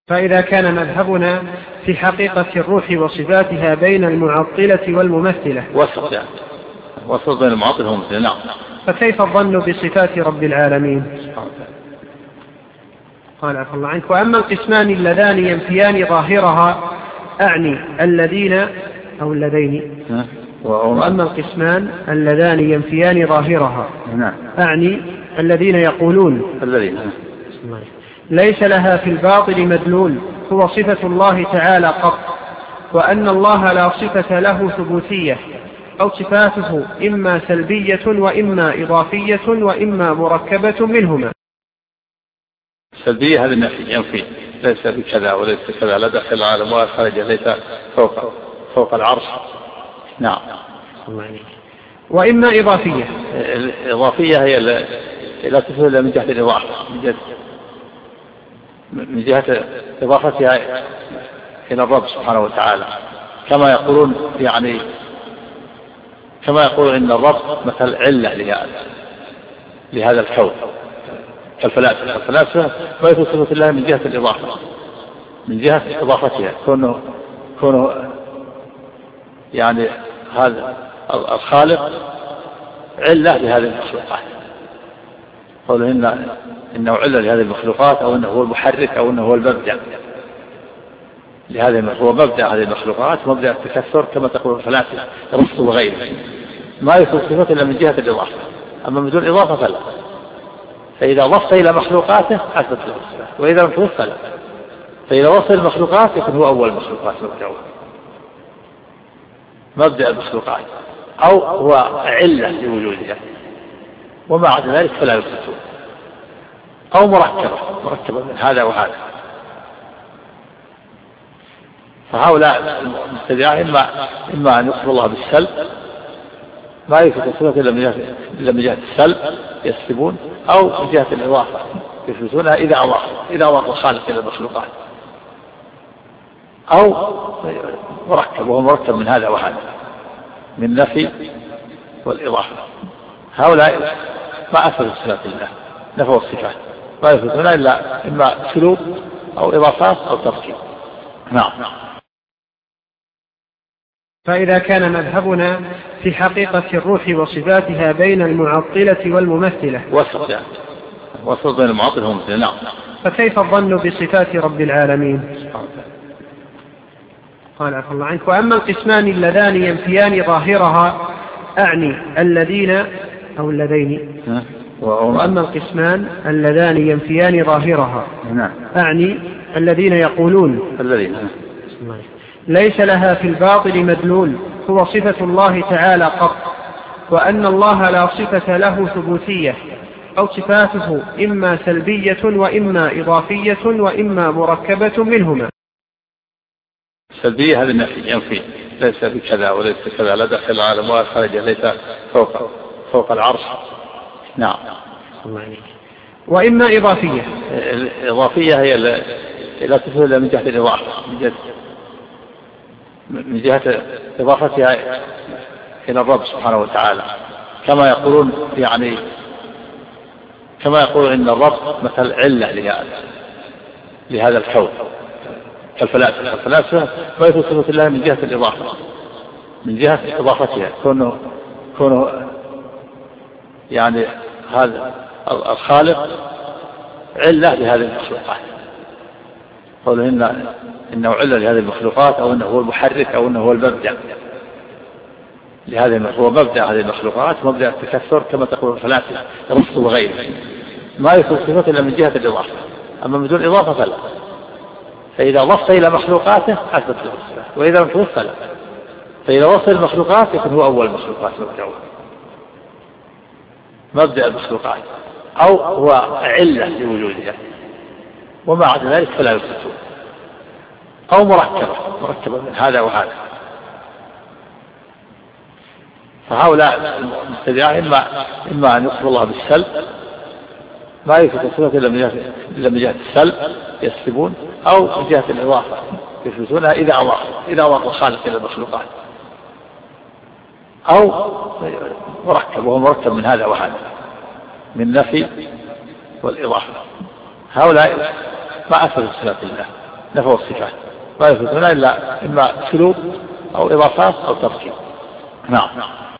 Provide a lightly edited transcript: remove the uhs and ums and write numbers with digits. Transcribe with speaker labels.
Speaker 1: فإذا كان مذهبنا في حقيقة الروح وصفاتها بين المعطلة والممثلة
Speaker 2: وصل بين المعطلة والممثلة، نعم،
Speaker 1: فكيف الظن بصفات رب العالمين؟ قال عفى الله عنك: وأما القسمان اللذان ينفيان ظاهرها، أعني الذين أو اللذين، وأما القسمان اللذان ينفيان ظاهرها، أعني الذين يقولون ليس لها في الباطل مدلول هو صفة الله تعالى قط، وأن الله لا صفة له ثبوتية، أو صفاته إما سلبية وإما إضافية وإما مركبة منهما.
Speaker 2: سلبية هذا النفي، ينفي، ليس بكذا وليس كذا، لا داخل العالم ولا خارجه، ليس فوق العرش، نعم.
Speaker 1: وإما إضافية.
Speaker 2: الإضافية هي لا تفعل من جهة الإضافة، من جهة إضافتها إلى الرب سبحانه وتعالى، كما يقولون إن الرب مثل علة لهذا الكون الفلاسفة ما يثبت صفة الله من جهة الإضافة، من جهة إضافتها، كونه هذا الخالق علة لهذه المخلوقات، قوله إنه علة لهذه المخلوقات، أو إنه هو المحرك، أو إنه هو المبدع هو مبدع هذه المخلوقات، مبدع التكسر كما تقول الفلاسفة رفض وغيره، ما يثبت صفة إلا من جهة الإضافة، أما من دون إضافة فلا. فإذا وصل إلى مخلوقاته أثبت له الصفات، وإذا لم توصل فلا. فإذا وصل المخلوقات يكون هو أول المخلوقات مبدأ المخلوقات، أو هو علة لوجودها، وما عدا ذلك فلا يثبتون، أو مركبة من هذا وهذا. فهؤلاء المبتدعة إما أن يخبر الله بالسلب، ما يثبت صفة إلا من جهة السلب يسلبون، أو من جهة الإضافة يثبتونها إذا أضاف الخالق إلى المخلوقات، أو مركب، وهو مركب من هذا وهذا، من نفي والإضافة. هؤلاء ما أثبتوا صفات الله، نفوا الصفات، ما يثبتونها إلا إما سلوب أو إضافات أو تركيب، نعم.
Speaker 1: فإذا كان مذهبنا في حقيقة الروح وصفاتها بين المعطلة والممثلة،
Speaker 2: وصل بين المعطلة والممثلة، نعم،
Speaker 1: فكيف الظن بصفات رب العالمين؟ قال عفى الله عنك: وأما القسمان اللذان ينفيان ظاهرها، أعني الذين أو اللذين، وأما القسمان اللذان ينفيان ظاهرها، أعني الذين يقولون ليس لها في الباطل مدلول هو صفة الله تعالى قط، وأن الله لا صفة له ثبوتية، أو صفاته إما سلبية وإما إضافية وإما مركبة منهما.
Speaker 2: سلبية هذا النفي، ينفي، ليس بكذا وليس كذا، لا داخل العالم ولا خارجه، ليس فوق العرش، نعم.
Speaker 1: وإما إضافية.
Speaker 2: الإضافية هي لا تفعل من جهة الإضافة، من جهة إضافتها إلى الرب سبحانه وتعالى، كما يقولون إن الرب مثل علة لهذا الكون الفلاسفة ما يثبت صفة الله من جهة الإضافة، من جهة إضافتها، كونه هذا الخالق علة لهذه المخلوقات، قوله إنه علة لهذه المخلوقات، أو إنه هو المحرك، أو إنه هو المبدع هو مبدع هذه المخلوقات، مبدع التكسر كما تقول الفلاسفة رفض وغيره، ما يثبت صفة إلا من جهة الإضافة، أما من دون إضافة فلا. فإذا وصل إلى مخلوقاته أثبت له الصفات، وإذا لم توصل فلا. فإذا وصل المخلوقات يكون هو أول المخلوقات مبدأ المخلوقات، أو هو علة لوجودها، وما عدا ذلك فلا يثبتون، أو مركبة من هذا وهذا. فهؤلاء المبتدعة إما أن يخبر الله بالسلب، ما يثبت صفة إلا من جهة السلب يسلبون، أو من جهة الإضافة يثبتونها إذا أضاف الخالق إلى المخلوقات، أو مركب، وهو مركب من هذا وهذا، من نفي والإضافة. هؤلاء ما أثبتوا صفات الله، نفوا الصفات، لا يثبتون إلا إما سلوك أو إضافات أو تركيب. نعم.